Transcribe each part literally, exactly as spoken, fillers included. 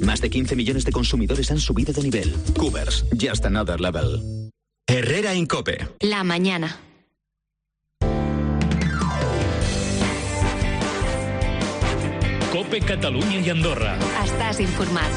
Más de quince millones de consumidores han subido de nivel. Coopers, just another level. Herrera en COPE. La mañana. COPE Catalunya i Andorra. Estàs informat.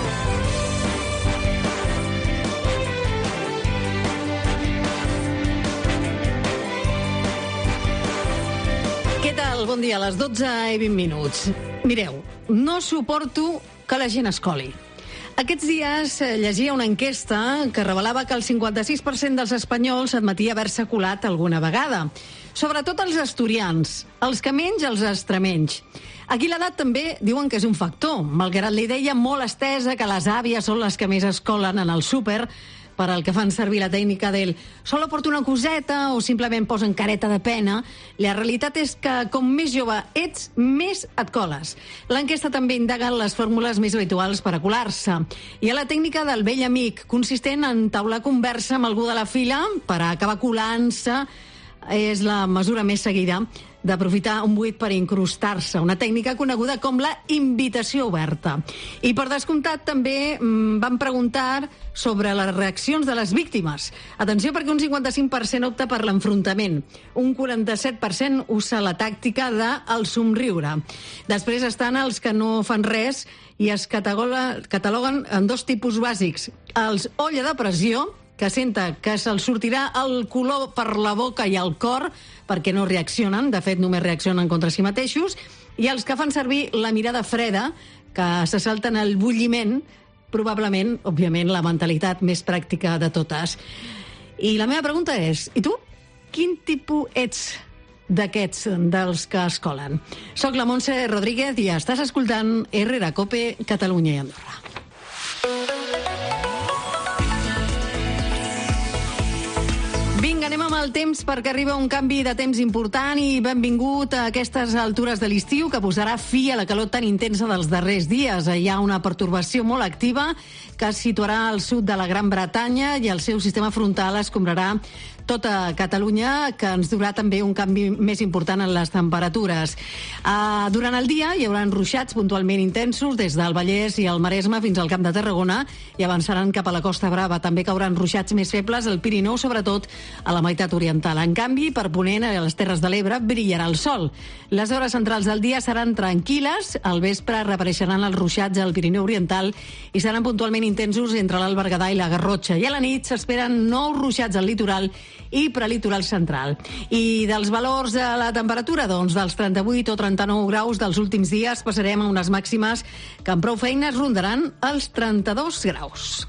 Què tal? Bon dia, a les dotze i vint minuts. Mireu, no suporto que la gent escoli. Aquests dies llegia una enquesta que revelava que el cinquanta-sis per cent dels espanyols admetia haver-se colat alguna vegada. Sobretot els asturians, els que menys, els extremenys. Aquí l'edat també diuen que és un factor, malgrat la idea molt estesa que les àvies són les que més es colen en el súper, per al que fan servir la tècnica del solo porto una coseta o simplement posen careta de pena. La realitat és que com més jove ets, més et coles. L'enquesta també indaga les fórmules més habituals per a colar-se. Hi ha la tècnica del vell amic, consistent en taular conversa amb algú de la fila per a acabar colant-se. És la mesura més seguida d'aprofitar un buit per incrustar-se, una tècnica coneguda com la invitació oberta. I per descomptat també mmm, van preguntar sobre les reaccions de les víctimes. Atenció, perquè un cinquanta-cinc per cent opta per l'enfrontament, un quaranta-set per cent usa la tàctica del somriure. Després estan els que no fan res i es cataloguen en dos tipus bàsics. Els olla de pressió, que senta que se'ls sortirà el color per la boca i el cor perquè no reaccionen, de fet només reaccionen contra si mateixos, i els que fan servir la mirada freda, que se salten el bulliment, probablement, òbviament, la mentalitat més pràctica de totes. I la meva pregunta és, i tu? Quin tipus ets d'aquests, dels que es colen? Soc la Montse Rodríguez i estàs escoltant Herrera COPE, Catalunya i Andorra. Vinga, anem amb el temps perquè arriba un canvi de temps important i benvingut a aquestes altures de l'estiu que posarà fi a la calor tan intensa dels darrers dies. Hi ha una pertorbació molt activa que es situarà al sud de la Gran Bretanya i el seu sistema frontal escombrarà tota Catalunya, que ens durà també un canvi més important en les temperatures. Uh, durant el dia hi haurà ruixats puntualment intensos des del Vallès i el Maresme fins al Camp de Tarragona i avançaran cap a la Costa Brava. També cauran ruixats més febles al Pirineu, sobretot a la meitat oriental. En canvi, per ponent, a les Terres de l'Ebre, brillarà el sol. Les hores centrals del dia seran tranquil·les, al vespre reapareixeran els ruixats al Pirineu oriental i seran puntualment intensos entre l'Alt Berguedà i la Garrotxa. I a la nit s'esperen nous ruixats al litoral i prelitoral central. I dels valors de la temperatura, doncs dels trenta-vuit o trenta-nou graus dels últims dies passarem a unes màximes que amb prou feines rondaran els trenta-dos graus.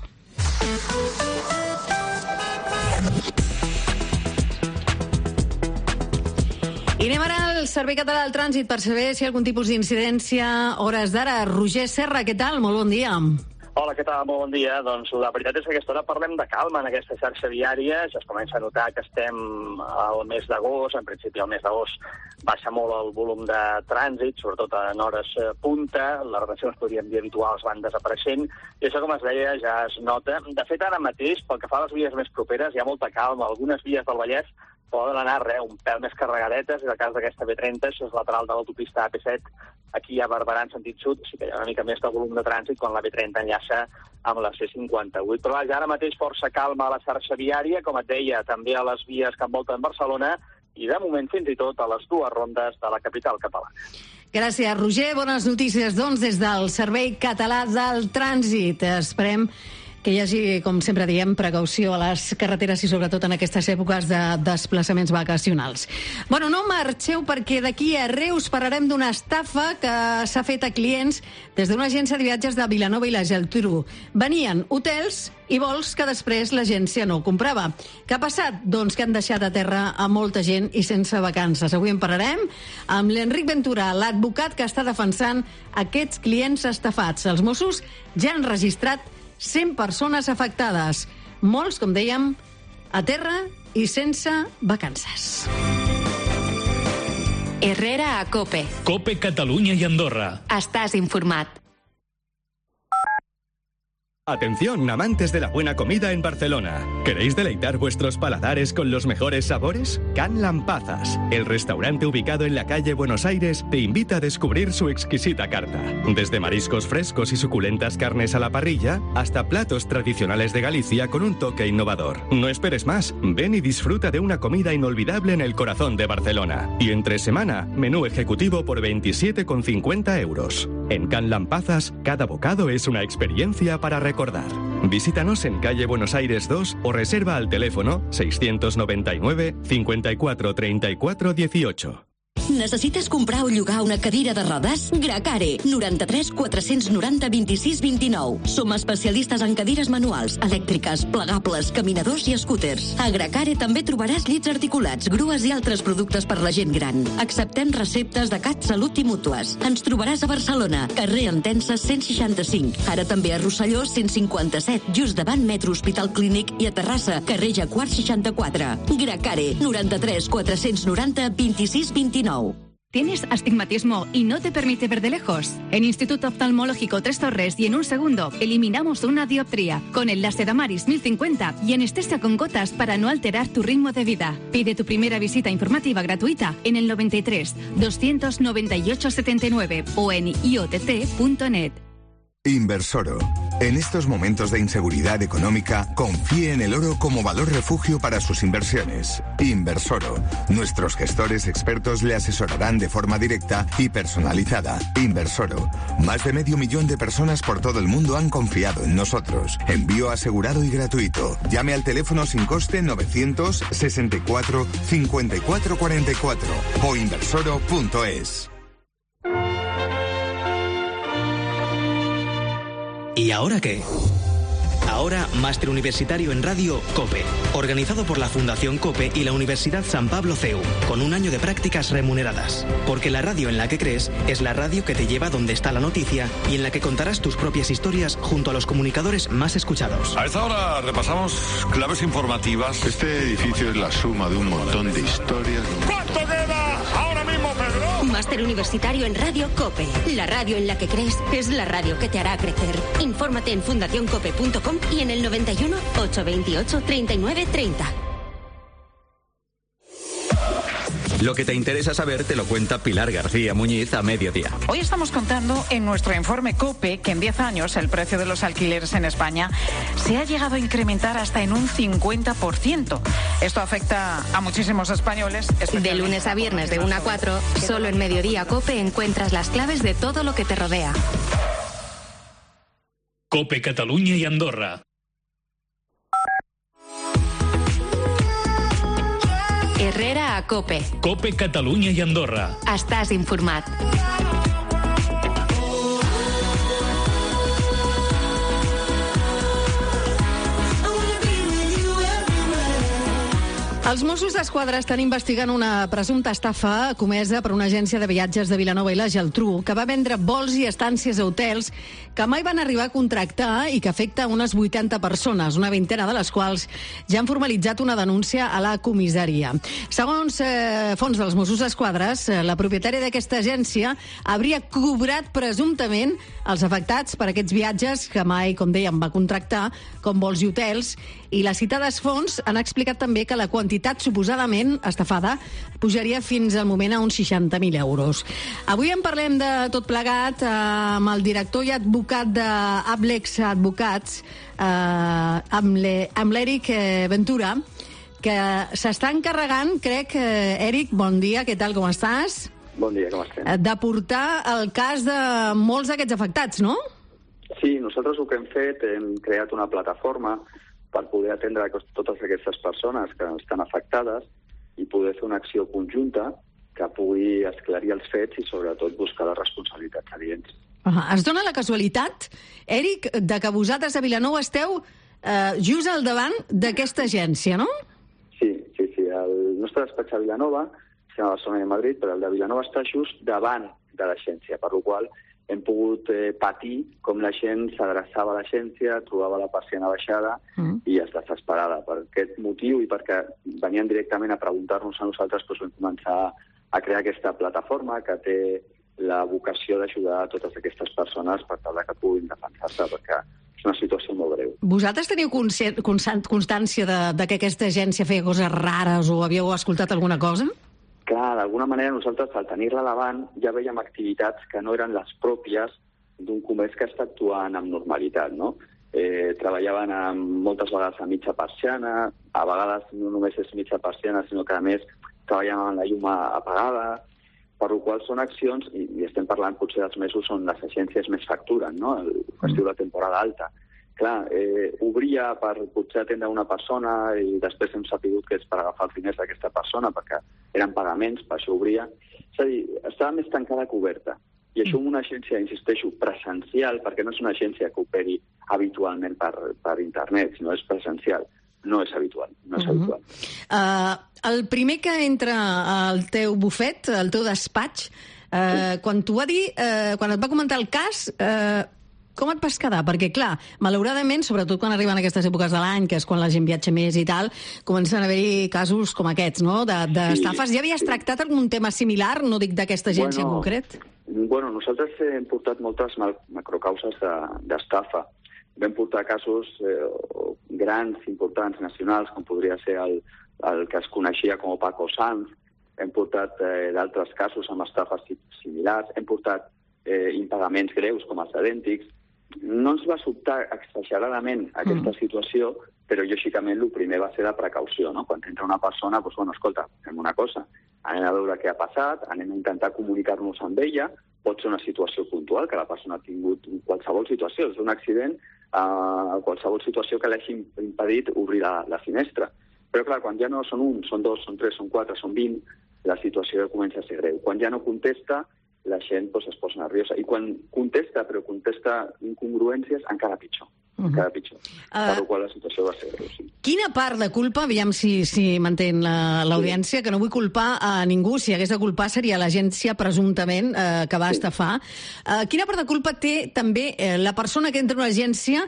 I anem ara al Servei Català del Trànsit per saber si hi ha algun tipus d'incidència hores d'ara. Roger Serra, què tal? Molt bon dia. Hola, què tal? Molt bon dia. Doncs la veritat és que a aquesta hora parlem de calma en aquesta xarxa viària. Ja es comença a notar que estem al mes d'agost. En principi, al mes d'agost baixa molt el volum de trànsit, sobretot en hores punta. Les retencions, podríem dir, habituals van desapareixent. I això, com es deia, ja es nota. De fet, ara mateix, pel que fa a les vies més properes, hi ha molta calma. Algunes vies del Vallès poden anar re, un pèl més carregadetes, i el cas d'aquesta B trenta, això és lateral de l'autopista A P set, aquí a Barberà en sentit sud, sí que hi ha una mica més de volum de trànsit quan la B trenta enllaça amb la C cinquanta-vuit. Però vaja, ara mateix força calma a la xarxa viària, com et deia, també a les vies que envolten Barcelona, i de moment fins i tot a les dues rondes de la capital catalana. Gràcies, Roger. Bones notícies, doncs, des del Servei Català del Trànsit. Esperem que hi hagi, com sempre diem, precaució a les carreteres i sobretot en aquestes èpoques de desplaçaments vacacionals. Bueno, no marxeu perquè d'aquí a Reus parlarem d'una estafa que s'ha fet a clients des d'una agència de viatges de Vilanova i la Geltrú. Venien hotels i vols que després l'agència no comprava. Què ha passat? Doncs que han deixat a terra a molta gent i sense vacances. Avui en parlarem amb l'Enric Ventura, l'advocat que està defensant aquests clients estafats. Els Mossos ja han registrat cent persones afectades. Molts, com dèiem, a terra i sense vacances. Herrera a COPE. COPE Catalunya i Andorra. Estàs informat. Atención, amantes de la buena comida en Barcelona. ¿Queréis deleitar vuestros paladares con los mejores sabores? Can Lampazas, el restaurante ubicado en la calle Buenos Aires, te invita a descubrir su exquisita carta. Desde mariscos frescos y suculentas carnes a la parrilla, hasta platos tradicionales de Galicia con un toque innovador. No esperes más, ven y disfruta de una comida inolvidable en el corazón de Barcelona. Y entre semana, menú ejecutivo por veintisiete con cincuenta euros. En Can Lampazas, cada bocado es una experiencia para recordar. Visítanos en calle Buenos Aires dos o reserva al teléfono seiscientos noventa y nueve, cincuenta y cuatro, treinta y cuatro, dieciocho. Necessites comprar o llogar una cadira de rodes? Gracare, noranta-tres quatre-cents noranta vint-i-sis vint-i-nou. Som especialistes en cadires manuals, elèctriques, plegables, caminadors i scooters. A Gracare també trobaràs llits articulats, grues i altres productes per la gent gran. Acceptem receptes de CatSalut i mútues. Ens trobaràs a Barcelona, carrer Entença cent seixanta-cinc. Ara també a Rosselló cent cinquanta-set, just davant Metro Hospital Clínic, i a Terrassa, carrer Jacquard seixanta-quatre. Gracare, noranta-tres quatre-cents noranta vint-i-sis vint-i-nou. ¿Tienes astigmatismo y no te permite ver de lejos? En Instituto Oftalmológico Tres Torres y en un segundo eliminamos una dioptría con el Laserdamaris mil cincuenta y anestesia con gotas para no alterar tu ritmo de vida. Pide tu primera visita informativa gratuita en el noventa y tres, doscientos noventa y ocho, setenta y nueve o en i o t c punto net. Inversoro. En estos momentos de inseguridad económica, confíe en el oro como valor refugio para sus inversiones. Inversoro. Nuestros gestores expertos le asesorarán de forma directa y personalizada. Inversoro. Más de medio millón de personas por todo el mundo han confiado en nosotros. Envío asegurado y gratuito. Llame al teléfono sin coste novecientos sesenta y cuatro cincuenta y cuatro cuarenta y cuatro o inversoro punto es. ¿Y ahora qué? Ahora, Máster Universitario en Radio COPE, organizado por la Fundación COPE y la Universidad San Pablo C E U, con un año de prácticas remuneradas. Porque la radio en la que crees es la radio que te lleva donde está la noticia y en la que contarás tus propias historias junto a los comunicadores más escuchados. A esta hora repasamos claves informativas. Este edificio es la suma de un montón de historias. ¿Cuánto queda ahora mismo, Pedro? Máster Universitario en Radio COPE. La radio en la que crees es la radio que te hará crecer. Infórmate en fundación cope punto com y en el noventa y uno, ochocientos veintiocho, treinta y nueve, treinta. Lo que te interesa saber te lo cuenta Pilar García Muñiz a mediodía. Hoy estamos contando en nuestro informe COPE que en diez años el precio de los alquileres en España se ha llegado a incrementar hasta en un cincuenta por ciento. Esto afecta a muchísimos españoles. De lunes a viernes de una a cuatro, solo en Mediodía COPE encuentras las claves de todo lo que te rodea. COPE Catalunya i Andorra. Herrera a COPE. COPE Catalunya i Andorra. Estàs informat. Els Mossos d'Esquadra estan investigant una presumpta estafa comesa per una agència de viatges de Vilanova i la Geltrú que va vendre vols i estàncies a hotels que mai van arribar a contractar i que afecta unes vuitanta persones, una vintena de les quals ja han formalitzat una denúncia a la comissaria. Segons eh, fons dels Mossos d'Esquadra, eh, la propietària d'aquesta agència hauria cobrat presumptament els afectats per aquests viatges que mai, com dèiem, va contractar, com vols i hotels, i les citades fonts han explicat també que la quantitat suposadament estafada pujaria fins al moment a uns seixanta mil euros. Avui en parlem de tot plegat amb el director i advocat d'Ablex Advocats, eh, amb l'Eric Ventura, que s'està encarregant, crec, Eric, bon dia, què tal, com estàs? Bon dia, com estem? De portar el cas de molts d'aquests afectats, no? Sí, nosaltres el que hem fet, hem creat una plataforma per poder atendre totes aquestes persones que estan afectades i poder fer una acció conjunta que pugui esclarir els fets i, sobretot, buscar les responsabilitats adients. Uh-huh. Es dona la casualitat, Eric, de que vosaltres a Vilanova esteu eh, just al davant d'aquesta agència, no? Sí, sí, sí. El nostre despatx a Vilanova, a Barcelona i a Madrid, però el de Vilanova està just davant de l'agència, per la qual hem pogut eh, patir com la gent s'adreçava a l'agència, trobava la persiana baixada mm. i es desesperava. Per aquest motiu i perquè venien directament a preguntar-nos a nosaltres, doncs vam començar a crear aquesta plataforma que té la vocació d'ajudar a totes aquestes persones per tal que puguin defensar-se, perquè és una situació molt greu. Vosaltres teniu constància de, de que aquesta agència feia coses rares o havíeu escoltat alguna cosa? Clar, d'alguna manera nosaltres, al tenir-la davant, ja veiem activitats que no eren les pròpies d'un comerç que està actuant amb normalitat, no? Eh, treballaven amb, moltes vegades a mitja persiana, a vegades no només és mitja persiana, sinó que a més treballaven amb la llum apagada, per la qual són accions, i, i estem parlant potser dels mesos on les agències més facturen, no? El que es diu la temporada alta. Clar, eh, obria per potser atendre una persona i després hem sapigut que és per agafar els diners d'aquesta persona perquè eren pagaments, per això obria. És a dir, estava més tancada que oberta. I això en una agència, insisteixo, presencial, perquè no és una agència que operi habitualment per, per internet, sinó és presencial. No és habitual, no és uh-huh. habitual. Uh, el primer que entra al teu bufet, al teu despatx, uh, sí. quan t'ho va dir, uh, quan et va comentar el cas, uh, com et vas quedar? Perquè, clar, malauradament, sobretot quan arriben aquestes èpoques de l'any, que és quan la gent viatja més i tal, comencen a haver-hi casos com aquests, no?, d'estafes. Sí, ja havies sí. tractat algun tema similar, no dic d'aquesta agència bueno, en concret? Bueno, nosaltres hem portat moltes macrocauses d'estafa. Vam portar casos eh, grans, importants, nacionals, com podria ser el, el que es coneixia com Paco Sanz. Hem portat eh, d'altres casos amb estafes similars. Hem portat eh, impagaments greus com els idèntics. No ens va sobtar exageradament aquesta mm. situació, però lògicament el primer va ser de precaució, no? Quan entra una persona, doncs, bueno, escolta, fem una cosa, anem a veure què ha passat, anem a intentar comunicar-nos amb ella, pot ser una situació puntual, que la persona ha tingut qualsevol situació, és un accident, uh, qualsevol situació que l'hagi impedit obrir la, la finestra. Però clar, quan ja no són un, són dos, són tres, són quatre, són vint, la situació comença a ser greu. Quan ja no contesta, la gent pues, es posa nerviosa. I quan contesta, però contesta incongruències, encara pitjor. Uh-huh. Encara pitjor. Uh, per la qual la situació va ser greu, sí. Quina part de culpa, aviam si, si m'entén l'audiència, sí. que no vull culpar a ningú, si hagués de culpar seria l'agència presumptament eh, que va sí. estafar. Uh, quina part de culpa té també eh, la persona que entra a una agència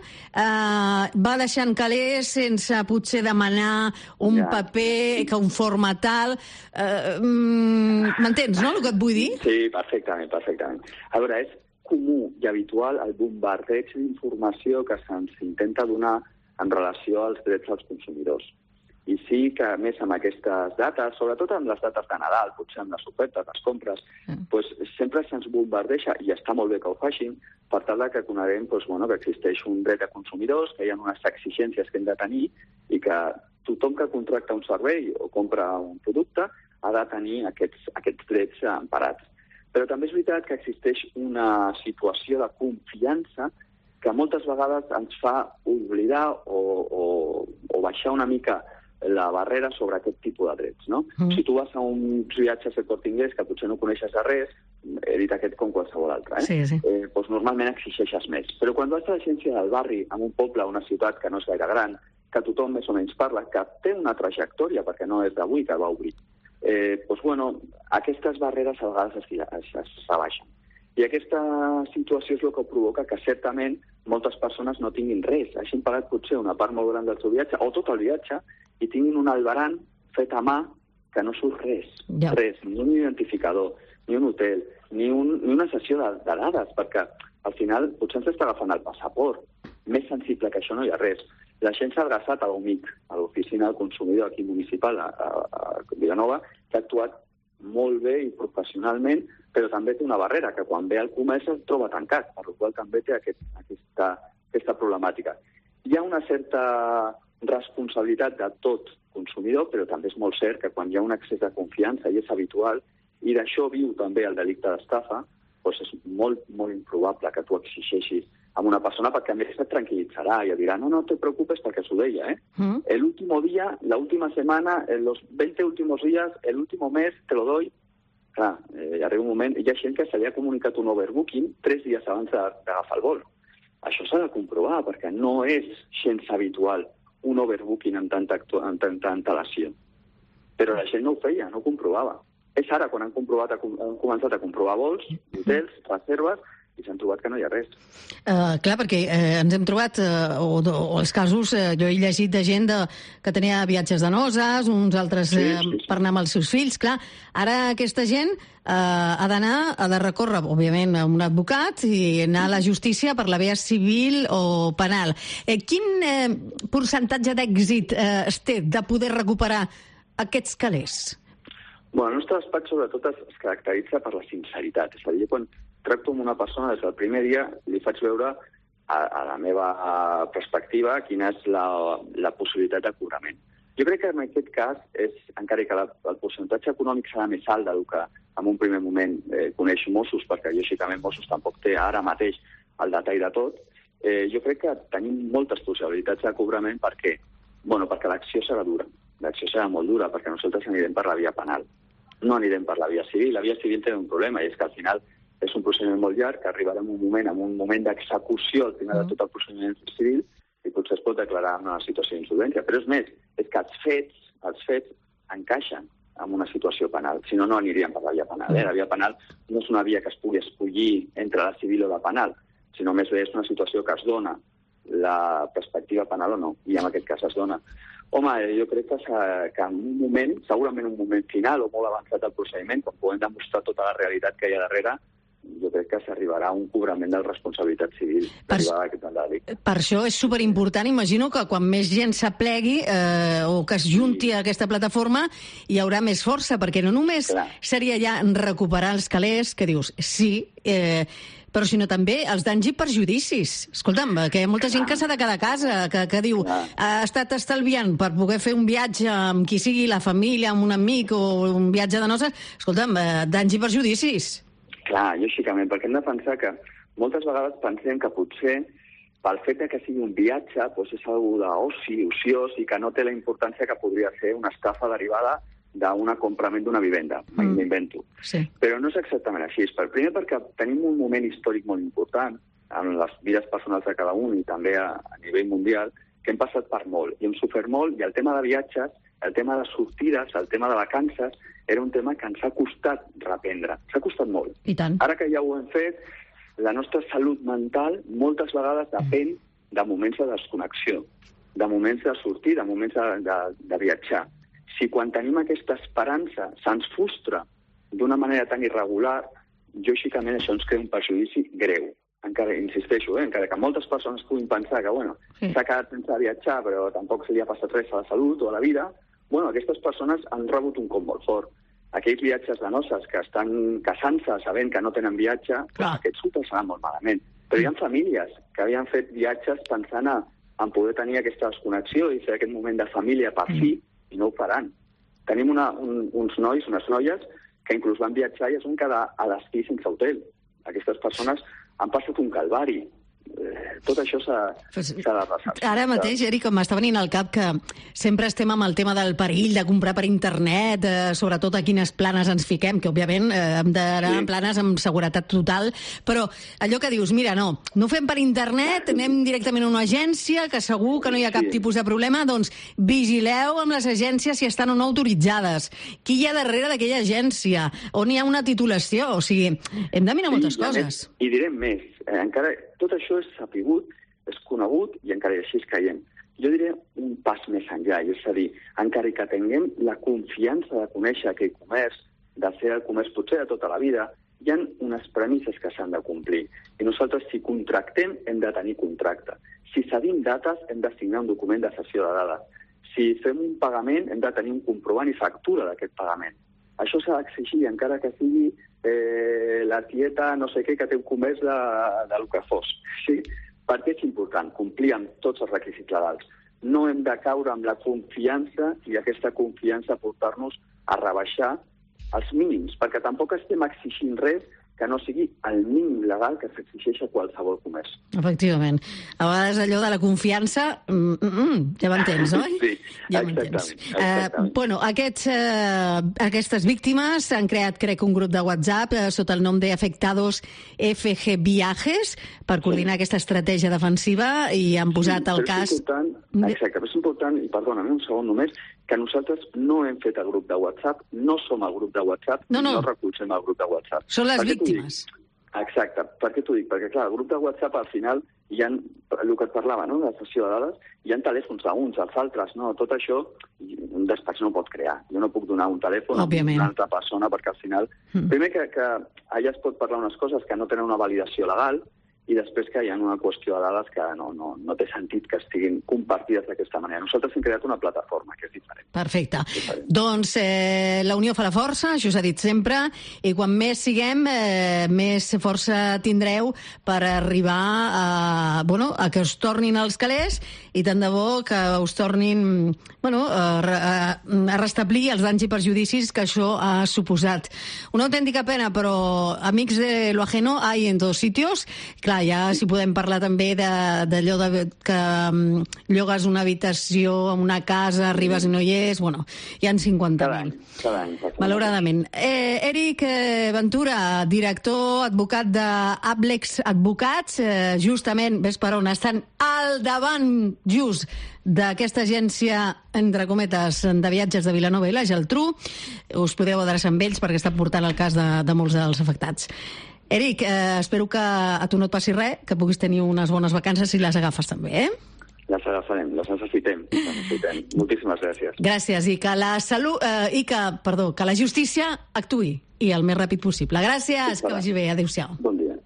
eh, va deixant calés sense potser demanar un ja. paper que un forma tal... Uh, m'entens, no, el que et vull dir? Sí, perfectament, perfectament. A veure, és comú i habitual el bombardeig d'informació que se'ns intenta donar en relació als drets dels consumidors. I sí que, a més, amb aquestes dates, sobretot amb les dates de Nadal, potser amb les ofertes, les compres, mm. pues, sempre se'ns bombardeja, i està molt bé que ho facin, per tal que coneguem pues, bueno, que existeix un dret de consumidors, que hi ha unes exigències que hem de tenir i que tothom que contracta un servei o compra un producte ha de tenir aquests, aquests drets emparats. Però també és veritat que existeix una situació de confiança que moltes vegades ens fa oblidar o, o, o baixar una mica la barrera sobre aquest tipus de drets, no? Mm. Si tu vas a uns viatges al Corte Inglés que potser no coneixes de res, he dit aquest com qualsevol altre, eh? Sí, sí. Eh, doncs normalment exigeixes més. Però quan vas a l'agència del barri, en un poble, una ciutat que no és gaire gran, que tothom més o menys parla, que té una trajectòria, perquè no és d'avui que va obrir, eh, doncs, bueno, aquestes barreres a vegades s'abaixen. I aquesta situació és el que provoca que certament moltes persones no tinguin res. Hagin pagat potser una part molt gran del seu viatge, o tot el viatge, i tinguin un albarán fet a mà que no surt res. Ja. Res, ni un identificador, ni un hotel, ni, un, ni una sessió de, de dades, perquè al final potser ens està agafant el passaport. Més sensible que això no hi ha res. La gent s'ha adreçat a l'O M I C, a l'Oficina del Consumidor aquí municipal a, a, a Vilanova, que ha actuat molt bé i professionalment, però també té una barrera, que quan ve al comerç es troba tancat, per la qual també té aquest, aquesta, aquesta problemàtica. Hi ha una certa responsabilitat de tot consumidor, però també és molt cert que quan hi ha un excés de confiança, i és habitual, i d'això viu també el delicte d'estafa, doncs és molt, molt improbable que tu exigeixis a una persona, perquè a més et tranquil·litzarà i et dirà, no, no te preocupes, perquè s'ho deia, ¿eh? Mm. El último día, la última semana, en los veinte últimos días, el último mes, te lo doy. Clar, eh, arriba un moment, hi ha gent que se li ha comunicat un overbooking tres dies abans d'agafar el vol. Això s'ha de comprovar, perquè no és gens habitual un overbooking amb tanta, amb tanta antelació. Però la gent no ho feia, no ho comprovava. És ara quan han, comprovat, han començat a comprovar vols, hotels, reserves, i s'han trobat que no hi ha res. Uh, clar, perquè uh, ens hem trobat, uh, o, o els casos, uh, jo he llegit de gent de, que tenia viatges de noces, uns altres Sí, uh, sí, sí. per anar amb els seus fills, clar. Ara aquesta gent uh, ha d'anar, ha de recórrer, òbviament, a un advocat i anar a la justícia per la via civil o penal. Eh, quin eh, percentatge d'èxit eh, es té de poder recuperar aquests calés? Bueno, el nostre despatx sobretot es, es caracteritza per la sinceritat. És a dir, jo quan tracto amb una persona des del primer dia li faig veure a, a la meva perspectiva quina és la, la possibilitat de cobrament. Jo crec que en aquest cas, és, encara que la, el percentatge econòmic serà més alt del que en un primer moment eh, coneix Mossos, perquè lògicament Mossos tampoc té ara mateix el detall de tot, eh, jo crec que tenim moltes possibilitats de cobrament. Per què? Bueno, perquè l'acció serà dura. L'acció serà molt dura, perquè nosaltres anirem per la via penal. No anirem per la via civil. La via civil té un problema, i és que al final és un procediment molt llarg, que arribarà en un moment, en un moment d'execució al final de tot el procediment civil, i potser es pot declarar una situació d'insolvència. Però és més, és que els fets, els fets encaixen en una situació penal. Si no, no aniríem per la via penal. Eh? La via penal no és una via que es pugui escollir entre la civil o la penal, sinó més bé és una situació que es dona la perspectiva penal o no, i en aquest cas es dona. Home, jo crec que, que en un moment, segurament un moment final o molt avançat del procediment, quan podem demostrar tota la realitat que hi ha darrere, jo crec que s'arribarà a un cobrament de responsabilitat civil. Per, per això és superimportant, imagino que quan més gent s'aplegui eh, o que es junti a aquesta plataforma hi haurà més força, perquè no només Clar. seria ja recuperar els calés, que dius, sí, eh, però sinó també els danys i perjudicis. Escolta'm, que hi ha molta gent que s'ha de quedar a casa, que, que diu, ha estat estalviant per poder fer un viatge amb qui sigui, la família, amb un amic o un viatge de noces. Escolta'm, eh, danys i perjudicis. Clar, lògicament, perquè hem de pensar que moltes vegades pensem que potser pel fet que sigui un viatge doncs és algo d'oci, ociós, i que no té la importància que podria ser una estafa derivada d'un comprament d'una vivenda. Mm. M'invento. Sí. Però no és exactament així. Primer perquè tenim un moment històric molt important en les vides personals de cada un i també a, a nivell mundial, que hem passat per molt. I hem sofert molt, i el tema de viatges, el tema de sortides, el tema de vacances, era un tema que ens ha costat reprendre. S'ha costat molt. I tant. Ara que ja ho hem fet, la nostra salut mental moltes vegades depèn de moments de desconnexió, de moments de sortir, de moments de, de, de viatjar. Si quan tenim aquesta esperança se'ns frustra d'una manera tan irregular, lògicament això ens crea un perjudici greu. Encara, insisteixo, eh? encara que moltes persones puguin pensar que bueno, s'ha sí. quedat sense viatjar però tampoc se li ha passat res a la salut o a la vida, bueno, aquestes persones han rebut un cop molt fort. Aquells viatges de noces que estan casant-se sabent que no tenen viatge, doncs aquests s'ho passaran molt malament. Però hi ha famílies que havien fet viatges pensant a, en poder tenir aquesta desconnexió i fer aquest moment de família per fi, i no ho faran. Tenim una, un, uns nois, unes noies, que inclús van viatjar i es van quedar a destí sense hotel. Aquestes persones han passat un calvari. Tot això s'ha de passar. Ara mateix, Eric, m'està venint al cap que sempre estem amb el tema del perill de comprar per internet, eh, sobretot a quines planes ens fiquem, que òbviament eh, hem d'anar sí. en planes amb seguretat total, però allò que dius, mira, no, no ho fem per internet, anem directament a una agència, que segur que no hi ha cap sí. tipus de problema, doncs vigileu amb les agències si estan o no autoritzades. Qui hi ha darrere d'aquella agència? On hi ha una titulació? O sigui, hem de mirar moltes sí, coses. I direm més, eh, encara tot això és sapigut, és conegut i encara així caiem. Jo diré un pas més enllà, és a dir, encara que tinguem la confiança de conèixer aquell comerç, de fer el comerç potser de tota la vida, hi ha unes premisses que s'han de complir. I nosaltres, si contractem, hem de tenir contracte. Si cedim dates, hem de signar un document de cessió de dades. Si fem un pagament, hem de tenir un comprovant i factura d'aquest pagament. Això s'ha d'exigir, encara que sigui eh, la tieta no sé què que té un comerç de, de lo que fos. Sí? Perquè és important complir amb tots els requisits legals. No hem de caure amb la confiança i aquesta confiança portar-nos a rebaixar els mínims, perquè tampoc estem exigint res que no sigui el mínim legal que s'exigeix a qualsevol comerç. Efectivament. A vegades allò de la confiança, mm, mm, ja m'entens, oi? Sí, ja exactament. exactament. Uh, bueno, aquests, uh, aquestes víctimes han creat, crec, un grup de WhatsApp uh, sota el nom de Afectados F G Viajes per coordinar sí. aquesta estratègia defensiva i han posat sí, el cas... Exacte, però és important, i perdona'm un segon només, que nosaltres no hem fet el grup de WhatsApp, no som el grup de WhatsApp, no, no. no recolzem el grup de WhatsApp. Són les víctimes. Exacte. Per què t'ho dic? Perquè, clar, el grup de WhatsApp, al final, hi ha, el que et parlava, no?, de la sessió de dades, hi ha telèfons d'uns, els altres, no? Tot això un despatx no pot crear. Jo no puc donar un telèfon Òbviament. a una altra persona perquè, al final... Mm. Primer, que, que allà es pot parlar unes coses que no tenen una validació legal, i després que hi ha una qüestió de dades que no, no, no té sentit que estiguin compartides d'aquesta manera. Nosaltres hem creat una plataforma que és diferent. Perfecte. Diferent. Doncs eh, la unió fa la força, això s'ha dit sempre, i quan més siguem, eh, més força tindreu per arribar a, bueno, a que us tornin els calés i tant de bo que us tornin, bueno, a, a, a restablir els danys i perjudicis que això ha suposat. Una autèntica pena, però amics de lo ajeno hay en dos sitios. Clar, ja si podem parlar també d'allò de, de que um, llogues una habitació en una casa, arribes i no hi és, bueno, hi ha cinquanta mil. Cada any. Malauradament. Eh, Eric eh, Ventura, director, advocat d'Ablex Advocats, eh, justament, ves per on, estan al davant just d'aquesta agència, entre cometes, de viatges de Vilanova i la Geltrú. Us podeu adreçar amb ells perquè està portant el cas de, de molts dels afectats. Eric, eh, espero que a tu no et passi res, que puguis tenir unes bones vacances si les agafes també, eh? Les agafarem, les necessitem. Les necessitem. Moltíssimes gràcies. Gràcies, i que la salut, eh, i que, perdó, que la justícia actuï, i el més ràpid possible. Gràcies, que vagi bé, adéu-siau. Bon dia.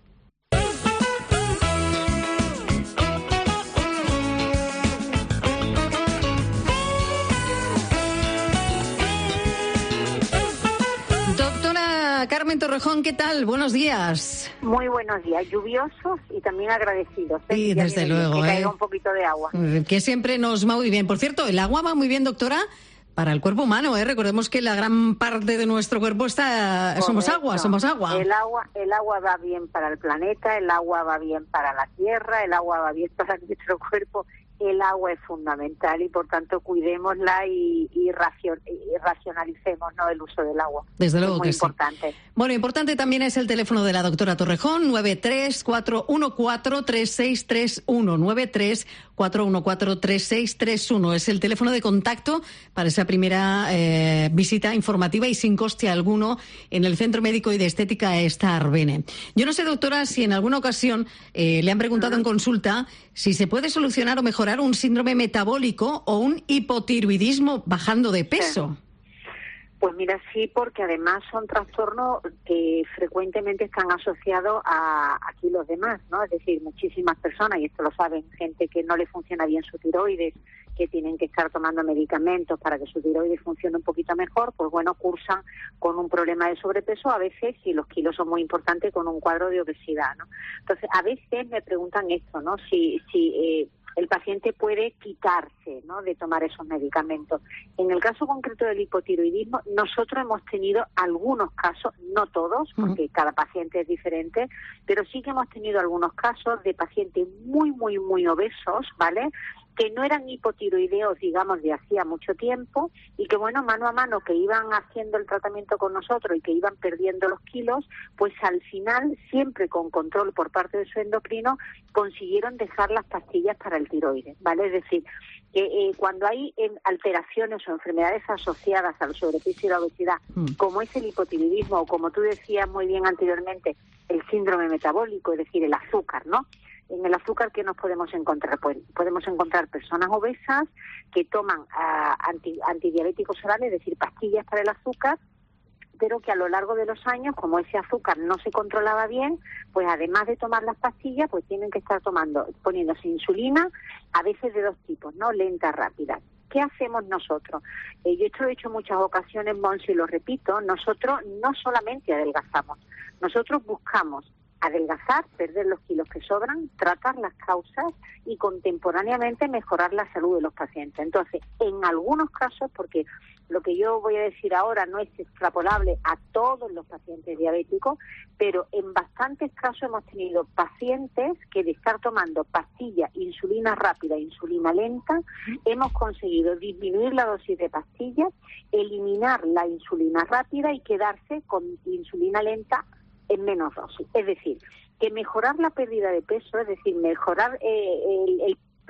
Carmen Torrejón, ¿qué tal? Buenos días. Muy buenos días, lluviosos y también agradecidos. ¿eh? Sí, desde luego. Que ¿eh? caiga un poquito de agua. Que siempre nos va muy bien. Por cierto, el agua va muy bien, doctora, para el cuerpo humano. ¿eh? Recordemos que la gran parte de nuestro cuerpo está... Correcto. Somos agua, somos agua. El agua. El agua va bien para el planeta, el agua va bien para la tierra, el agua va bien para nuestro cuerpo. El agua es fundamental y, por tanto, cuidémosla y, y, racion, y racionalicemos, ¿no?, el uso del agua. Desde luego es muy que importante. Sí. Bueno, importante también es el teléfono de la doctora Torrejón, nueve tres cuatro uno cuatro tres seis tres uno, nueve tres cuatro uno cuatro tres seis tres uno. Es el teléfono de contacto para esa primera eh, visita informativa y sin coste alguno en el Centro Médico y de Estética Star Bene. Yo no sé, doctora, si en alguna ocasión eh, le han preguntado en consulta si se puede solucionar o mejorar un síndrome metabólico o un hipotiroidismo bajando de peso. Sí. Pues mira, sí, porque además son trastornos que frecuentemente están asociados a aquí los demás, ¿no? Es decir, muchísimas personas, y esto lo saben, gente que no le funciona bien su tiroides, que tienen que estar tomando medicamentos para que su tiroides funcione un poquito mejor, pues bueno, cursan con un problema de sobrepeso, a veces, si los kilos son muy importantes, con un cuadro de obesidad, ¿no? Entonces, a veces me preguntan esto, ¿no? Si, si eh, el paciente puede quitarse, ¿no?, de tomar esos medicamentos. En el caso concreto del hipotiroidismo, nosotros hemos tenido algunos casos, no todos, porque uh-huh. cada paciente es diferente, pero sí que hemos tenido algunos casos de pacientes muy, muy, muy obesos, ¿vale?, que no eran hipotiroideos, digamos, de hacía mucho tiempo, y que, bueno, mano a mano, que iban haciendo el tratamiento con nosotros y que iban perdiendo los kilos, pues al final, siempre con control por parte de su endocrino, consiguieron dejar las pastillas para el tiroides, ¿vale? Es decir, que eh, cuando hay eh, alteraciones o enfermedades asociadas al sobrepeso y la obesidad, mm. como es el hipotiroidismo, o como tú decías muy bien anteriormente, el síndrome metabólico, es decir, el azúcar, ¿no? En el azúcar, ¿qué nos podemos encontrar? Pues podemos encontrar personas obesas que toman uh, anti, antidiabéticos orales, es decir, pastillas para el azúcar, pero que a lo largo de los años, como ese azúcar no se controlaba bien, pues además de tomar las pastillas, pues tienen que estar tomando, poniéndose insulina, a veces de dos tipos, ¿no?, lenta, rápida. ¿Qué hacemos nosotros? Eh, yo esto lo he hecho en muchas ocasiones, Monse, y lo repito, nosotros no solamente adelgazamos, nosotros buscamos adelgazar, perder los kilos que sobran, tratar las causas y contemporáneamente mejorar la salud de los pacientes. Entonces, en algunos casos, porque lo que yo voy a decir ahora no es extrapolable a todos los pacientes diabéticos, pero en bastantes casos hemos tenido pacientes que de estar tomando pastillas, insulina rápida, insulina lenta, hemos conseguido disminuir la dosis de pastillas, eliminar la insulina rápida y quedarse con insulina lenta en menos dosis. Es decir, que mejorar la pérdida de peso, es decir, mejorar eh, el, el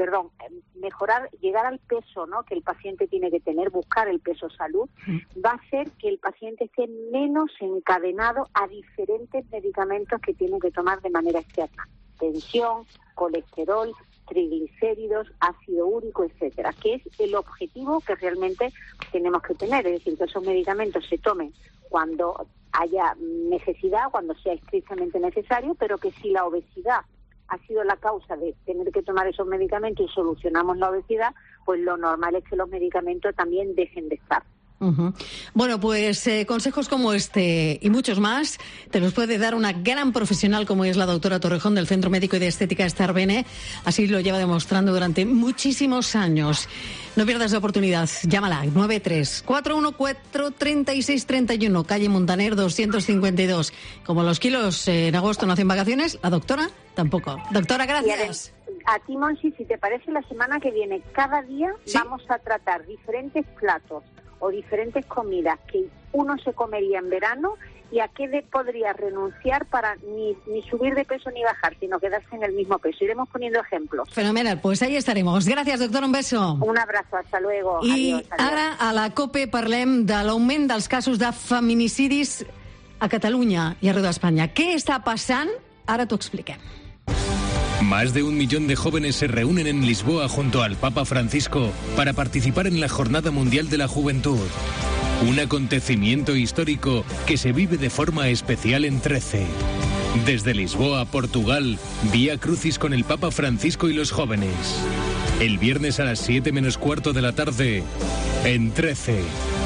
perdón, mejorar, llegar al peso, ¿no?, que el paciente tiene que tener, buscar el peso salud, va a hacer que el paciente esté menos encadenado a diferentes medicamentos que tiene que tomar de manera externa. Tensión, colesterol, triglicéridos, ácido úrico, etcétera, que es el objetivo que realmente tenemos que tener, es decir, que esos medicamentos se tomen cuando haya necesidad, cuando sea estrictamente necesario, pero que si la obesidad ha sido la causa de tener que tomar esos medicamentos y solucionamos la obesidad, pues lo normal es que los medicamentos también dejen de estar. Uh-huh. Bueno, pues eh, consejos como este y muchos más te los puede dar una gran profesional como es la doctora Torrejón del Centro Médico y de Estética Estar Bene. Así lo lleva demostrando durante muchísimos años. No pierdas la oportunidad. Llámala nueve tres cuatro uno cuatro tres seis tres uno, calle Montaner doscientos cincuenta y dos. Como los kilos eh, en agosto no hacen vacaciones, la doctora tampoco. Doctora, gracias. A ti, Monsi, si te parece, la semana que viene, cada día ¿sí? vamos a tratar diferentes platos o diferentes comidas que uno se comería en verano y a qué de podría renunciar para ni, ni subir de peso ni bajar, sino quedarse en el mismo peso. Iremos poniendo ejemplos. Fenomenal, pues ahí estaremos. Gràcies, doctor, un beso. Un abrazo, hasta luego. I adiós, adiós. Ara a la COPE parlem de l'augment dels casos de feminicidis a Catalunya i arreu d'Espanya. Què està passant? Ara t'ho expliquem. Más de un millón de jóvenes se reúnen en Lisboa junto al Papa Francisco para participar en la Jornada Mundial de la Juventud. Un acontecimiento histórico que se vive de forma especial en Trece. Desde Lisboa, Portugal, Vía Crucis con el Papa Francisco y los jóvenes. El viernes a las siete menos cuarto de la tarde, en Trece.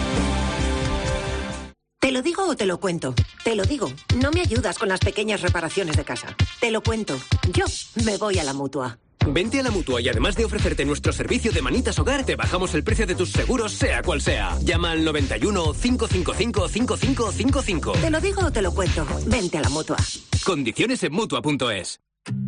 ¿Te lo digo o te lo cuento? Te lo digo. No me ayudas con las pequeñas reparaciones de casa. Te lo cuento. Yo me voy a la Mutua. Vente a la Mutua y además de ofrecerte nuestro servicio de manitas hogar, te bajamos el precio de tus seguros, sea cual sea. Llama al noventa y uno, cinco cinco cinco, cinco cinco cinco cinco. ¿Te lo digo o te lo cuento? Vente a la Mutua. Condiciones en Mutua punto es.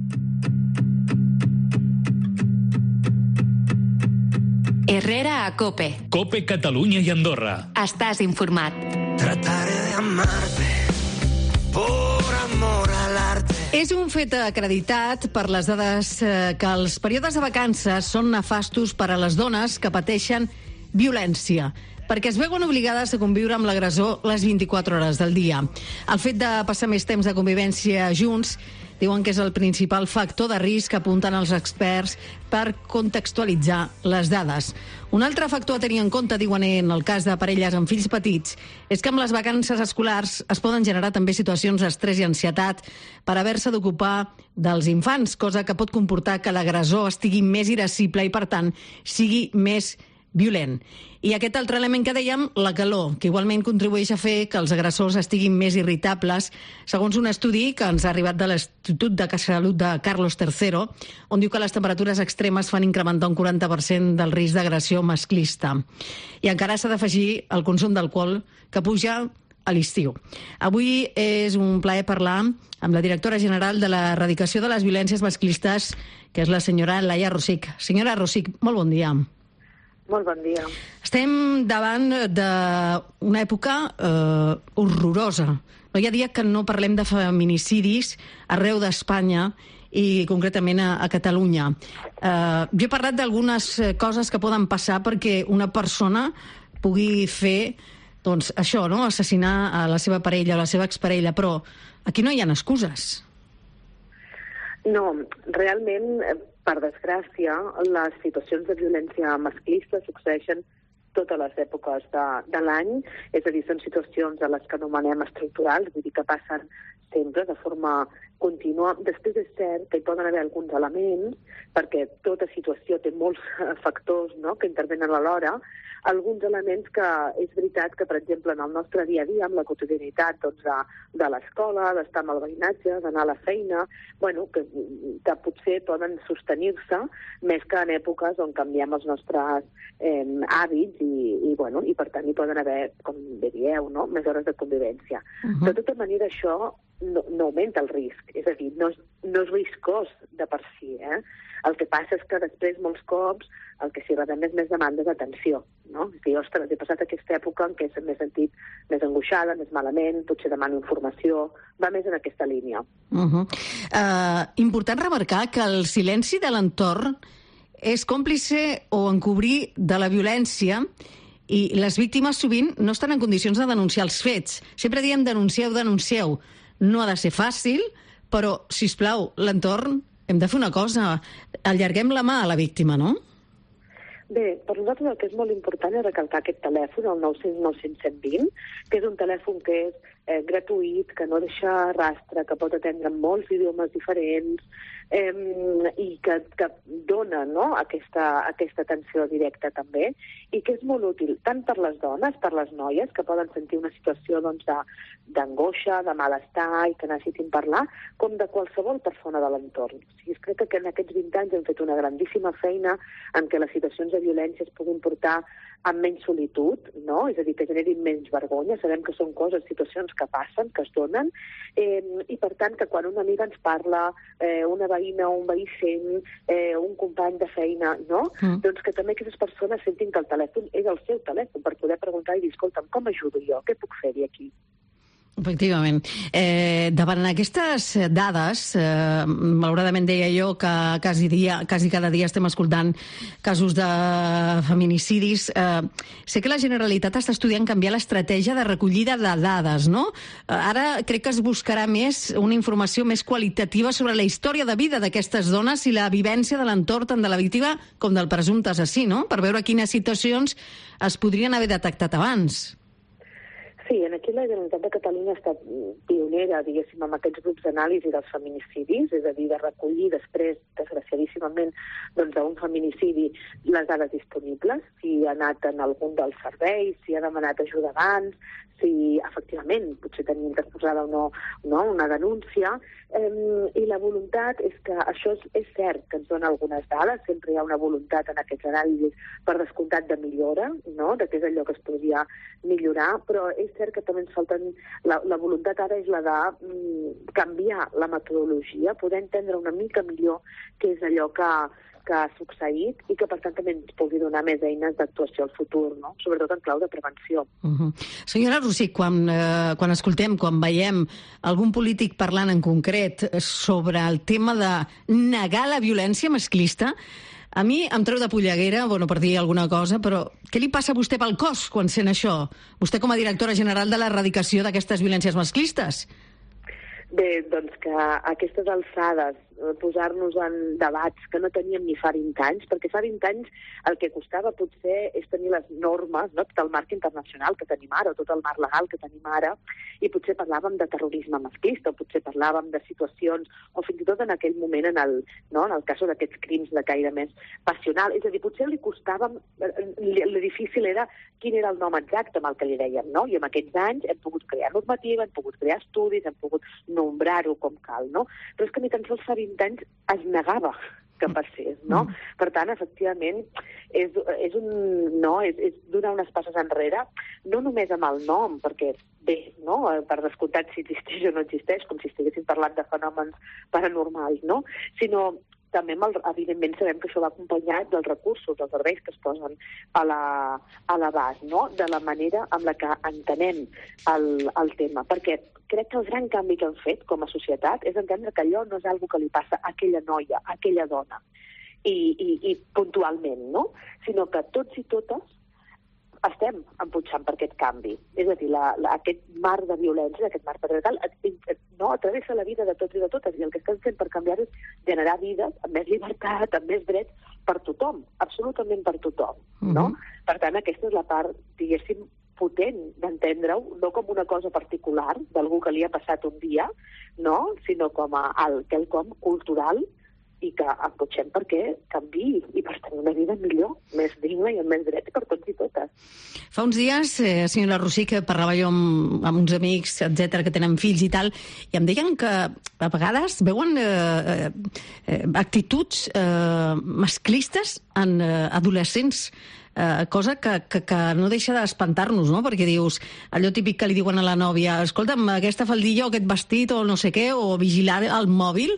Herrera a COPE. COPE Catalunya i Andorra. Estàs informat. Trataré de amarte por amor al arte. És un fet acreditat per les dades eh, que els períodes de vacances són nefastos per a les dones que pateixen violència, perquè es veuen obligades a conviure amb l'agressor les vint-i-quatre hores del dia. El fet de passar més temps de convivència junts diuen que és el principal factor de risc que apunten els experts per contextualitzar les dades. Un altre factor a tenir en compte, diuen en el cas de parelles amb fills petits, és que amb les vacances escolars es poden generar també situacions d'estrès i ansietat per haver-se d'ocupar dels infants, cosa que pot comportar que l'agressor estigui més irascible i, per tant, sigui més violent. I aquest altre element que dèiem, la calor, que igualment contribueix a fer que els agressors estiguin més irritables, segons un estudi que ens ha arribat de l'Institut de Salut de Carlos tercero, on diu que les temperatures extremes fan incrementar un quaranta per cent del risc d'agressió masclista. I encara s'ha d'afegir el consum d'alcohol, que puja a l'estiu. Avui és un plaer parlar amb la directora general de l'Erradicació de les Violències Masclistes, que és la senyora Laia Rosic. Senyora Rosic, molt bon dia. Molt bon dia. Estem davant d'una època eh, horrorosa. No hi ha dia que no parlem de feminicidis arreu d'Espanya i concretament a, a Catalunya. Eh, jo he parlat d'algunes coses que poden passar perquè una persona pugui fer doncs, això, no? Assassinar a la seva parella o la seva exparella, però aquí no hi ha excuses. No, realment, per desgràcia, les situacions de violència masclista succeeixen totes les èpoques de, de l'any, és a dir, són situacions a les que anomenem estructurals, vull dir que passen sempre de forma contínua. Després és cert que hi poden haver alguns elements, perquè tota situació té molts factors, no?, que intervenen alhora, alguns elements que és veritat que, per exemple, en el nostre dia a dia, amb la quotidianitat doncs, de, de l'escola, d'estar amb el veïnatge, d'anar a la feina, bueno, que, que potser poden sostenir-se més que en èpoques on canviem els nostres eh, hàbits i, i, bueno, i, per tant, hi poden haver, com bé dieu, no?, més hores de convivència. Uh-huh. De tota manera, això no, no augmenta el risc, és a dir, no és, no és riscós de per si, eh? El que passa és que després, molts cops, el que s'hi rebem és més demandes d'atenció, no? És dir, ostres, he passat aquesta època en què m'he sentit més angoixada, més malament, potser demano informació, va més en aquesta línia. Uh-huh. Uh, important remarcar que el silenci de l'entorn és còmplice o encobrir de la violència i les víctimes sovint no estan en condicions de denunciar els fets. Sempre diem denuncieu, denuncieu. No ha de ser fàcil, però, sisplau, l'entorn, hem de fer una cosa, allarguem la mà a la víctima, no? Bé, per nosaltres el que és molt important és recalcar aquest telèfon, el nou cents nou cents cent vint, que és un telèfon que és eh, gratuït, que no deixa rastre, que pot atendre molts idiomes diferents eh, i que, que dona, no?, aquesta, aquesta atenció directa també, i que és molt útil tant per les dones, per les noies, que poden sentir una situació doncs, d'angoixa, de, de malestar i que necessitin parlar, com de qualsevol persona de l'entorn. O sigui, crec que en aquests vint anys hem fet una grandíssima feina en què les situacions de violència es puguin portar amb menys solitud, no? És a dir, que generin menys vergonya. Sabem que són coses, situacions que passen, que es donen, eh, i per tant que quan una amiga ens parla, eh, una veïna o un veí sent, eh, un company de feina, no? Mm. Doncs que també aquestes persones sentin que el telèfon és el seu telèfon per poder preguntar i dir, escolta'm, com ajudo jo? Què puc fer-hi aquí? Efectivament. Eh, davant aquestes dades, eh, malauradament deia jo que quasi, dia, quasi cada dia estem escoltant casos de feminicidis. Eh, sé que la Generalitat està estudiant canviar l'estratègia de recollida de dades, no? Eh, ara crec que es buscarà més una informació més qualitativa sobre la història de vida d'aquestes dones i la vivència de l'entorn tant de la víctima com del presumpte assassí, no? Per veure quines situacions es podrien haver detectat abans. Sí, en aquí la Generalitat de Catalunya ha estat pionera, diguéssim, amb aquests grups d'anàlisi dels feminicidis, és a dir, de recollir després, desgraciadíssimament, doncs, d'un feminicidi les dades disponibles, si ha anat en algun dels serveis, si ha demanat ajuda abans, si efectivament potser tenia interposada o no, no una denúncia, eh, i la voluntat és que això és, és cert que ens dona algunes dades, sempre hi ha una voluntat en aquests anàlisis per descomptat de millora, no?, de què és allò que es podria millorar, però és cert que també ens falten, la, la voluntat ara és la de mm, canviar la metodologia, poder entendre una mica millor què és allò que, que ha succeït i que per tant també ens pugui donar més eines d'actuació al futur, no?, sobretot en clau de prevenció. Uh-huh. Senyora Rosich, quan, eh, quan escoltem, quan veiem algun polític parlant en concret sobre el tema de negar la violència masclista, a mi em treu de polleguera, bueno, per dir alguna cosa, però què li passa a vostè pel cos quan sent això? Vostè com a directora general de l'erradicació d'aquestes violències masclistes? Bé, doncs que a aquestes alçades posar-nos en debats que no teníem ni fa vint anys, perquè fa vint anys el que costava potser és tenir les normes, no?, tot el marc internacional que tenim ara, o tot el marc legal que tenim ara, i potser parlàvem de terrorisme masclista, o potser parlàvem de situacions, o fins i tot en aquell moment, en el, no?, en el cas d'aquests crims de caire més passional. És a dir, potser li costava, el difícil era quin era el nom exacte amb el que li dèiem, no? I en aquests anys hem pogut crear normativa, hem pogut crear estudis, hem pogut nombrar-ho com cal, no? Però és que ni tan sols fa vint anys es negava que passés, no? Mm. Per tant, efectivament, és, és, un, no, és, és donar unes passes enrere, no només amb el nom, perquè bé, no?, per descomptat si existeix o no existeix, com si estiguéssim parlant de fenòmens paranormals, no?, sinó també, evidentment, sabem que això va acompanyat dels recursos, dels serveis que es posen a l'abast, no?, de la manera amb la que entenem el, el tema. Perquè crec que el gran canvi que hem fet com a societat és entendre que allò no és una cosa que li passa a aquella noia, a aquella dona, i, i, i puntualment, no?, sinó que tots i totes estem empujant per aquest canvi. És a dir, la, la, aquest mar de violència, aquest mar patriarcal, no, travessa la vida de tots i de totes, i el que estem fent per canviar és generar vides amb més llibertat, amb més drets per tothom, absolutament per tothom, no? Uh-huh. Per tant, aquesta és la part, diguéssim, potent d'entendre-ho, no com una cosa particular d'algú que li ha passat un dia, no?, sinó com a el quelcom cultural i que empujem perquè canviï i per tenir una vida millor, més digna i amb més drets per tots i totes. Fa uns dies, eh, senyora Rosich, que parlava jo amb, amb uns amics, etcètera, que tenen fills i tal, i em deien que a vegades veuen eh, eh, actituds eh, masclistes en eh, adolescents, Uh, cosa que, que, que no deixa d'espantar-nos, no? Perquè dius, allò típic que li diuen a la nòvia, escolta'm, aquesta faldilla o aquest vestit o no sé què, o vigilar el mòbil,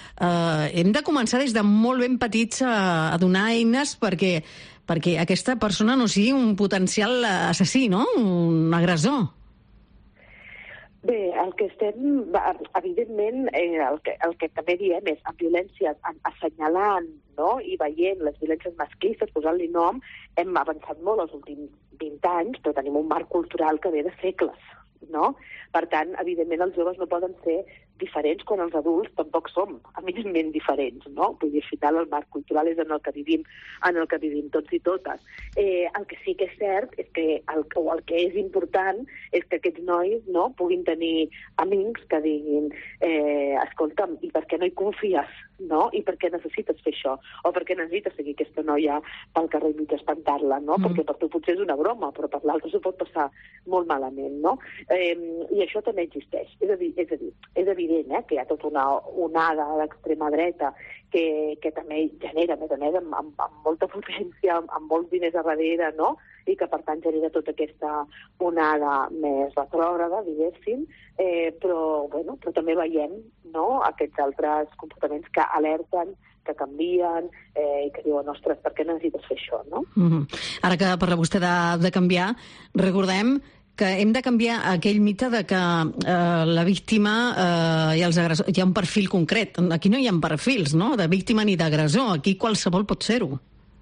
uh, hem de començar des de molt ben petits a, a donar eines perquè, perquè aquesta persona no sigui un potencial assassí, no?, un agressor. Bé, el que estem, evidentment, eh, el, que, el que també diem és amb violència, assenyalant, no?, i veient les violències masclistes, posant-li nom, hem avançat molt els últims vint anys, però tenim un marc cultural que ve de segles, no? Per tant, evidentment, els joves no poden ser diferents quan els adults tampoc som eminentment diferents, no? Vull dir, al final el marc cultural és en el que vivim, en el que vivim tots i totes. Eh, el que sí que és cert és que el, o el que és important és que aquests nois, no, puguin tenir amics que diguin eh, escolta'm, i per què no hi confies, no? I per què necessites fer això? O per què necessites seguir aquesta noia pel carrer i mig espantar-la, no? Mm. Perquè per tu potser és una broma, però per l'altre s'ho pot passar molt malament, no? Eh, I això també existeix. És a dir, és a dir, és evident eh, que hi ha tota una onada d'extrema dreta que, que també genera, a més a més, amb, amb, amb molta potència, amb, amb molts diners a darrere, no? I que, per tant, genera tota aquesta onada més retrògrada, diguéssim, eh, però, bueno, però també veiem, no?, aquests altres comportaments que alerten, que canvien, eh, i que diuen, ostres, per què necessites fer això, no? Mm-hmm. Ara que parla vostè de, de canviar, recordem que hem de canviar aquell mite de que eh, la víctima eh, i els agressors... Hi ha un perfil concret. Aquí no hi ha perfils, no?, de víctima ni d'agressor. Aquí qualsevol pot ser-ho.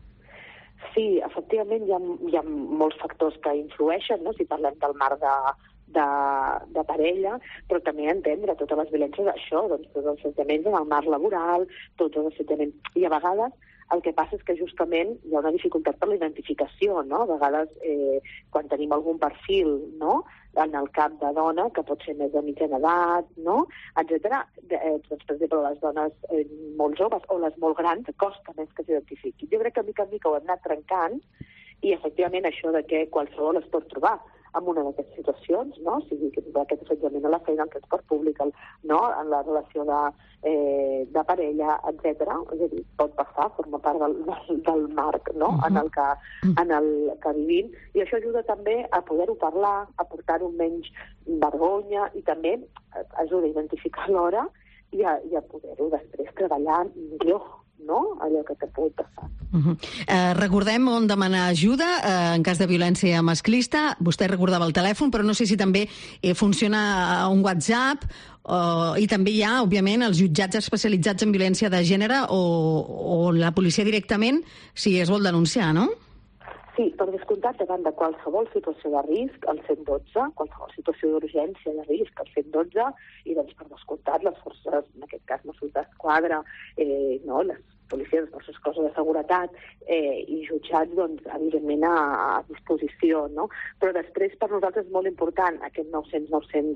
Sí, efectivament, hi ha, hi ha molts factors que influeixen, no?, si parlem del marc de, de, de parella, però també entendre totes les violències, això, doncs, tots els assetjaments en el marc laboral, tots els assetjaments... I a vegades el que passa és que justament hi ha una dificultat per la identificació, no? A vegades, eh, quan tenim algun perfil, no?, en el cap de dona, que pot ser més de mitjana edat, no?, etcètera, eh, doncs, per exemple, les dones eh, molt joves o les molt grans, costa més que s'identifiquin. Jo crec que mica en mica ho hem anat trencant i, efectivament, això de que qualsevol es pot trobar en una d'aquestes situacions, no?, o sigui, aquest assetjament a la feina, el transport públic, el, no?, en la relació de, eh, de parella, etcètera. És a dir, pot passar, forma part del, del, del marc, no?, uh-huh. en, el que, en el que vivim, i això ajuda també a poder-ho parlar, a portar-ho menys vergonya, i també ajuda a identificar l'hora i a, i a poder-ho després treballar millor, no?, allò que t'ha pogut passar. Uh-huh. Eh, recordem on demanar ajuda eh, en cas de violència masclista. Vostè recordava el telèfon, però no sé si també eh, funciona un WhatsApp eh, i també hi ha, òbviament, els jutjats especialitzats en violència de gènere o, o la policia directament si es vol denunciar, no? Sí, per descomptat, davant de qualsevol situació de risc, el cent dotze, qualsevol situació d'urgència de risc, el cent dotze, i doncs per descomptat les forces, en aquest cas Mossos d'Esquadra, eh, no, les policies, els nostres cossos de seguretat eh, i jutjats, doncs, evidentment, a, a disposició, no? Però després, per nosaltres, és molt important aquest nou cents nou cents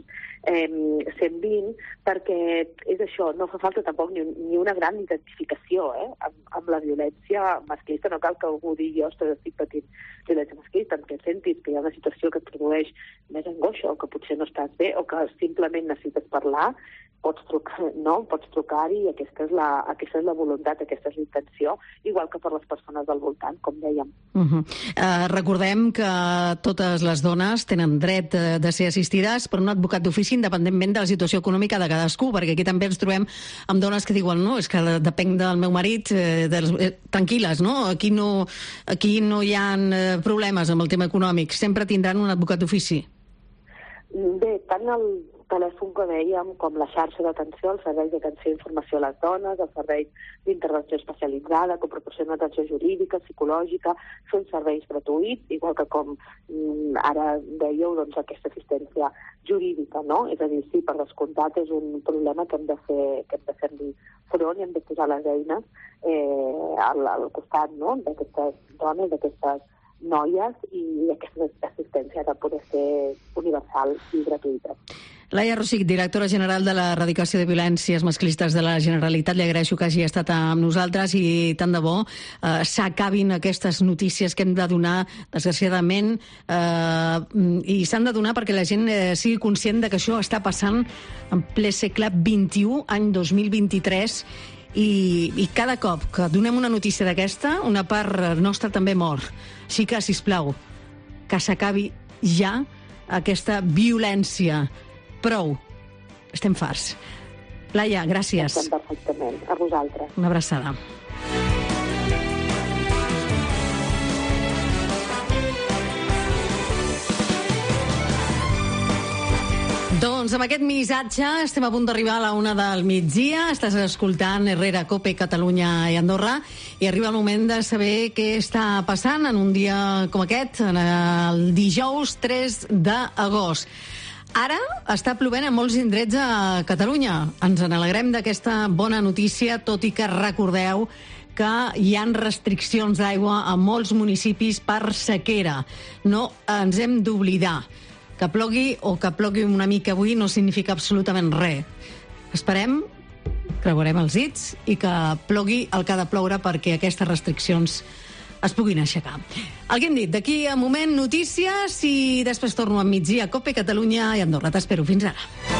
cent vint, perquè és això, no fa falta tampoc ni, ni una gran identificació eh, amb, amb la violència masclista. No cal que algú digui, ostres, estic patint violència masclista, en què sentis que hi ha una situació que et produeix més angoixa, o que potser no estàs bé, o que simplement necessites parlar, pots trucar, no? Pots trucar-hi, i aquesta és, la, aquesta és la voluntat, aquesta és la intenció, igual que per les persones del voltant, com dèiem. Uh-huh. Uh, recordem que totes les dones tenen dret de, de ser assistides per un advocat d'ofici independentment de la situació econòmica de cadascú, perquè aquí també ens trobem amb dones que diuen, no, és que depèn del meu marit, eh, dels, eh, tranquil·les, no? Aquí no, aquí no hi ha eh, problemes amb el tema econòmic, sempre tindran un advocat d'ofici. Bé, tant el telèfon que dèiem, com la xarxa d'atenció, els serveis d'atenció i informació a les dones, els serveis d'intervenció especialitzada, que proporciona atenció jurídica, psicològica, són serveis gratuïts, igual que com mm, ara dèieu, doncs, aquesta assistència jurídica, no? És a dir, sí, per descomptat és un problema que hem de fer, que hem de fer-li front i hem de posar les eines eh, al, al costat, no?, d'aquestes dones, d'aquestes noies, i aquesta assistència ha de poder ser universal i gratuïta. Laia Rosich, directora general de l'Erradicació de Violències Masclistes de la Generalitat, li agraeixo que hagi estat amb nosaltres i tant de bo eh, s'acabin aquestes notícies que hem de donar, desgraciadament, eh, i s'han de donar perquè la gent eh, sigui conscient de que això està passant en ple segle vint-i-u, any dos mil vint-i-tres, i, i cada cop que donem una notícia d'aquesta, una part nostra també mor. Així que, sisplau, que s'acabi ja aquesta violència. Prou. Estem farts. Laia, gràcies. Estem perfectament. A vosaltres. Una abraçada. Doncs amb aquest missatge estem a punt d'arribar a la una del migdia. Estàs escoltant Herrera, Cope, Catalunya i Andorra, i arriba el moment de saber què està passant en un dia com aquest, en el dijous tres d'agost. Ara està plovent a molts indrets a Catalunya. Ens n'alegrem d'aquesta bona notícia, tot i que recordeu que hi ha restriccions d'aigua a molts municipis per sequera. No ens hem d'oblidar. Que plogui o que plogui una mica avui no significa absolutament res. Esperem, creuarem els dits, i que plogui el que ha de ploure perquè aquestes restriccions es puguin aixecar. El que hem dit, d'aquí a un moment notícies i després torno a migdia a Cope, Catalunya i Andorra. T'espero. Fins ara.